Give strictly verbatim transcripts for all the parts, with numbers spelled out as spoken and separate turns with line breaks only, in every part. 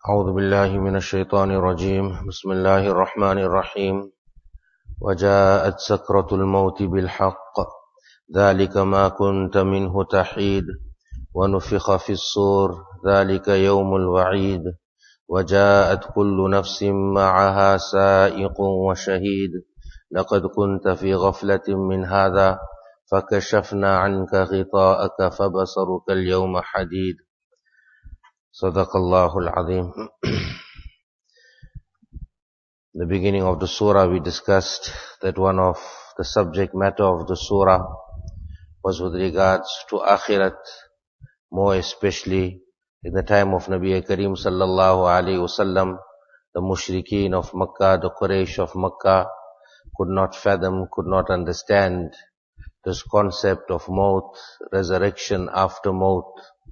أعوذ بالله من الشيطان الرجيم بسم الله الرحمن الرحيم وجاءت سكرة الموت بالحق ذلك ما كنت منه تحيد ونفخ في الصور ذلك يوم الوعيد وجاءت كل نفس معها سائق وشهيد لقد كنت في غفلة من هذا فكشفنا عنك غطاءك فبصرك اليوم حديد صدق الله العظيم. The beginning of the surah we discussed that one of the subject matter of the surah was with regards to akhirat, more especially in the time of Nabi Kareem sallallahu alayhi wasallam. The mushrikeen of Makkah, the Quraysh of Makkah could not fathom, could not understand this concept of maut, resurrection after maut.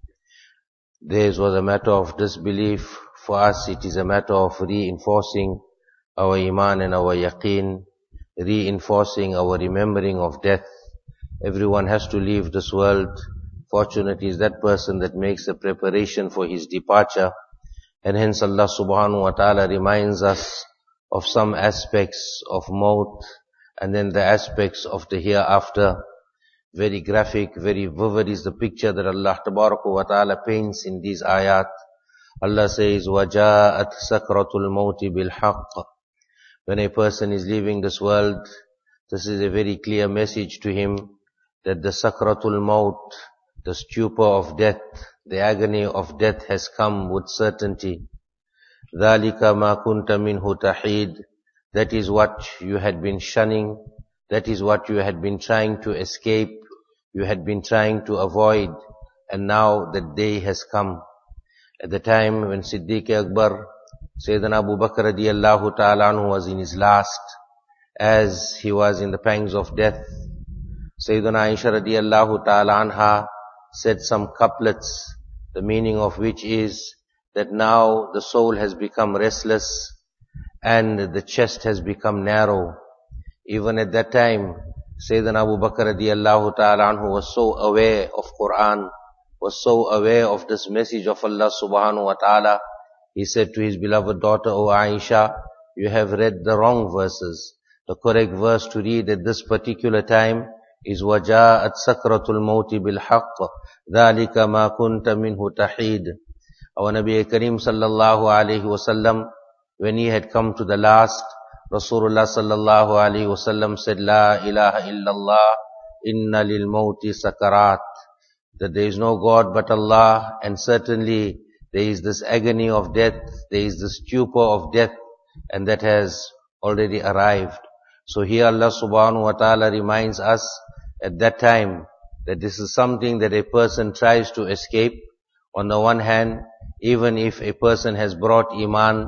Theirs was a matter of disbelief. For us it is a matter of reinforcing our iman and our yaqeen, reinforcing our remembering of death. Everyone has to leave this world. Fortunate is that person that makes a preparation for his departure. And hence Allah subhanahu wa ta'ala reminds us of some aspects of maut and then the aspects of the hereafter. Very graphic, very vivid is the picture that Allah tabaraka wa ta'ala paints in these ayat. Allah says, وَجَاءَتْ سَكْرَةُ الْمَوْتِ بِالْحَقِّ. When a person is leaving this world, this is a very clear message to him that the sakratul maut, the stupor of death, the agony of death has come with certainty. ذَلِكَ مَا كُنْتَ مِنْهُ تَحِيدٌ. That is what you had been shunning. That is what you had been trying to escape. You had been trying to avoid. And now the day has come. At the time when Siddiq Akbar, Sayyidina Abu Bakr radiyallahu ta'ala anhu was in his last, as he was in the pangs of death, Sayyidina Aisha radiyallahu ta'ala anha said some couplets, the meaning of which is that now the soul has become restless and the chest has become narrow. Even at that time, Sayyidina Abu Bakr radiyallahu ta'ala anhu was so aware of Quran, was so aware of this message of Allah subhanahu wa ta'ala. He said to his beloved daughter, O Aisha, you have read the wrong verses. The correct verse to read at this particular time is وَجَاءَتْ سَكْرَةُ الْمَوْتِ بِالْحَقِّ ذَلِكَ مَا كُنْتَ مِنْهُ تَحِيدٌ. Our Nabi Kareem sallallahu alayhi wasallam, when he had come to the last, Rasulullah sallallahu alayhi wasallam said, La ilaha illallah, inna lil mawti sakarat. That there is no God but Allah, and certainly there is this agony of death, there is this stupor of death, and that has already arrived. So here Allah subhanahu wa ta'ala reminds us at that time that this is something that a person tries to escape. On the one hand, even if a person has brought iman,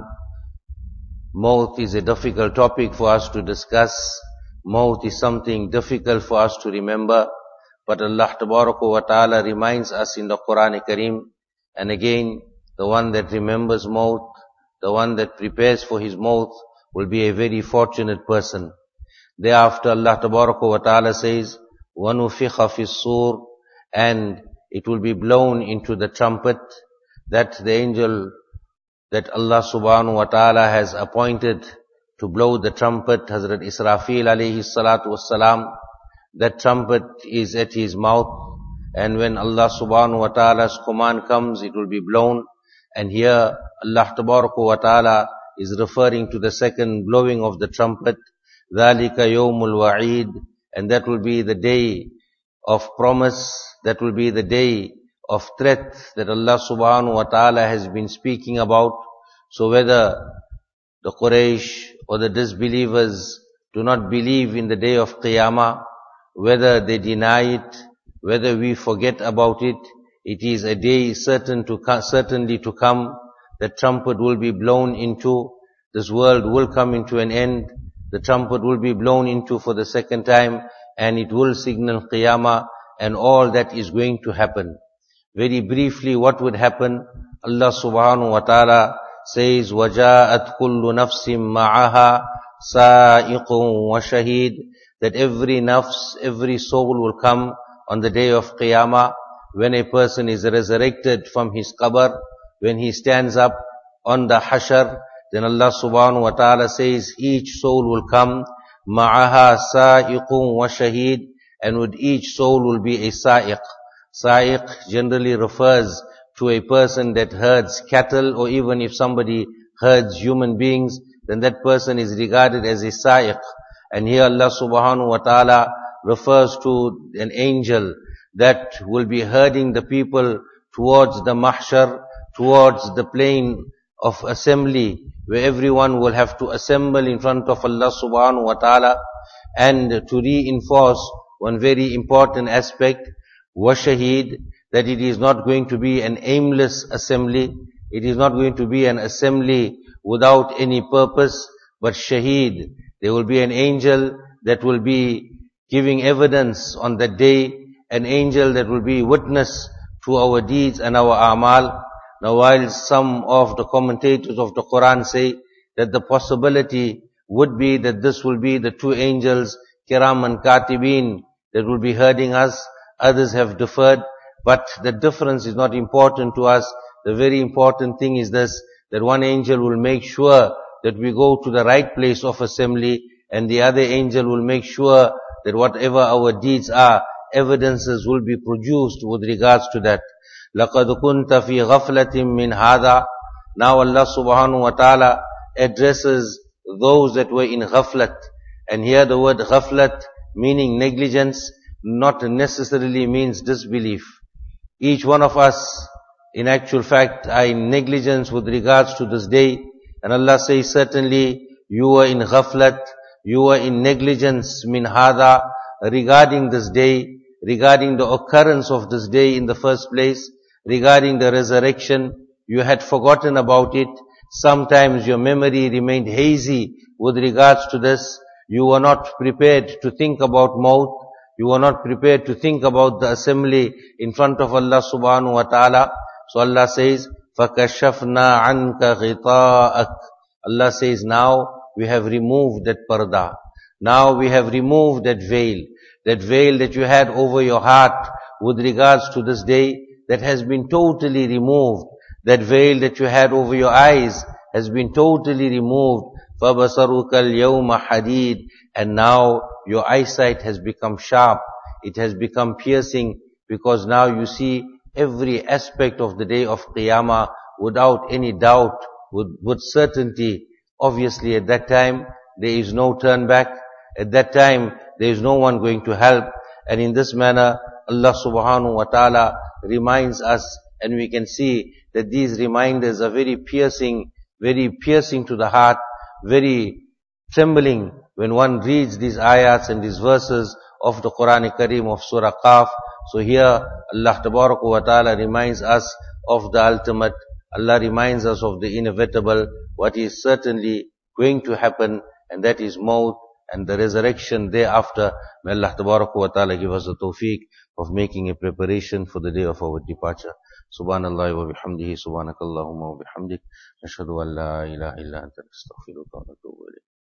maut is a difficult topic for us to discuss. Maut is something difficult for us to remember. But Allah tabaraka wa ta'ala reminds us in the Quran Kareem, and again, the one that remembers maut, the one that prepares for his maut, will be a very fortunate person. Thereafter Allah tabaraka wa ta'ala says, وَنُفِخَ فِي الصُّورِ, and it will be blown into the trumpet, that the angel that Allah subhanahu wa ta'ala has appointed to blow the trumpet, Hazrat Israfil alayhi salatu wassalam, that trumpet is at his mouth, and when Allah subhanahu wa ta'ala's command comes, it will be blown. And here Allah tabaraka wa ta'ala is referring to the second blowing of the trumpet, ذَلِكَ يَوْمُ الْوَعِيدِ, and that will be the day of promise, that will be the day of threat that Allah subhanahu wa ta'ala has been speaking about. So whether the Quraysh or the disbelievers do not believe in the day of Qiyamah, whether they deny it, whether we forget about it, it is a day certain to certainly to come. The trumpet will be blown into, this world will come into an end. The trumpet will be blown into for the second time, and it will signal Qiyamah and all that is going to happen. Very briefly, what would happen? Allah subhanahu wa ta'ala says, وَجَاءَتْ كُلُّ نَفْسٍ مَعَهَا سَائِقٌ وَشَهِيدٌ. That every nafs, every soul will come on the day of Qiyamah, when a person is resurrected from his qabr, when he stands up on the Hashar, then Allah subhanahu wa ta'ala says each soul will come, ma'aha sa'iqun wa shaheed, and with each soul will be a sa'iq. Sa'iq generally refers to a person that herds cattle, or even if somebody herds human beings, then that person is regarded as a sa'iq. And here Allah subhanahu wa ta'ala refers to an angel that will be herding the people towards the mahshar, towards the plain of assembly, where everyone will have to assemble in front of Allah subhanahu wa ta'ala. And to reinforce one very important aspect, wa shaheed, that it is not going to be an aimless assembly, it is not going to be an assembly without any purpose, but shaheed. There will be an angel that will be giving evidence on that day, an angel that will be witness to our deeds and our a'mal. Now while some of the commentators of the Quran say that the possibility would be that this will be the two angels, Kiram and Katibin, that will be herding us, others have differed, but the difference is not important to us. The very important thing is this, that one angel will make sure that we go to the right place of assembly, and the other angel will make sure that whatever our deeds are, evidences will be produced with regards to that. لَقَدْ كُنْتَ فِي غَفْلَةٍ مِّنْ هَذَا. Now Allah subhanahu wa ta'ala addresses those that were in ghaflat. And here the word ghaflat, meaning negligence, not necessarily means disbelief. Each one of us, in actual fact, are in negligence with regards to this day. And Allah says, certainly, you were in ghaflat, you were in negligence, min hada, regarding this day, regarding the occurrence of this day in the first place, regarding the resurrection, you had forgotten about it. Sometimes your memory remained hazy with regards to this. You were not prepared to think about maut. You were not prepared to think about the assembly in front of Allah subhanahu wa ta'ala. So Allah says, فَكَشَفْنَا عَنْكَ غِطَاءَكَ. Allah says, now we have removed that parda. Now we have removed that veil. That veil that you had over your heart with regards to this day, that has been totally removed. That veil that you had over your eyes has been totally removed. فَبَصَرُكَ الْيَوْمَ حَدِيدٌ. And now your eyesight has become sharp. It has become piercing, because now you see every aspect of the day of Qiyamah without any doubt, with, with certainty. Obviously at that time there is no turn back. At that time there is no one going to help. And in this manner Allah subhanahu wa ta'ala reminds us, and we can see that these reminders are very piercing, very piercing to the heart, very trembling when one reads these ayats and these verses of the Quran Kareem of Surah Qaf. So here Allah Tabaraka wa Ta'ala reminds us of the ultimate. Allah reminds us of the inevitable, what is certainly going to happen, and that is maut and the resurrection thereafter. May Allah Tabaraka wa Ta'ala give us the tawfiq of making a preparation for the day of our departure. Subhanallah wa bihamdihi, subhanakallahumma wa bihamdik, nashhadu an la ilaha illa anta, nastaghfiruka wa natubu ilayk.